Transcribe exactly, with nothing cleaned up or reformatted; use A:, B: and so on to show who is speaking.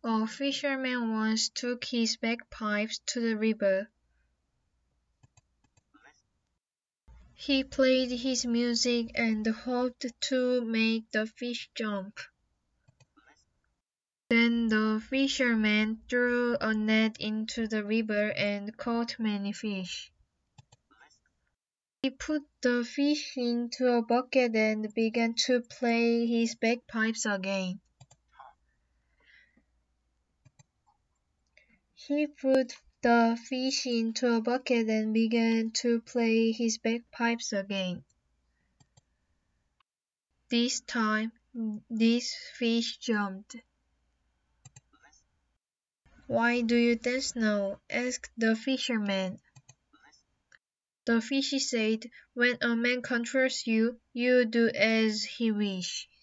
A: A fisherman once took his bagpipes to the river. He played his music and hoped to make the fish jump. Then the fisherman threw a net into the river and caught many fish. He put the fish into a bucket and began to play his bagpipes again. He put the fish into a bucket and began to play his bagpipes again. This time, this fish jumped. "Why do you dance now?" asked the fisherman. The fish said, "When a man controls you, you do as he wishes."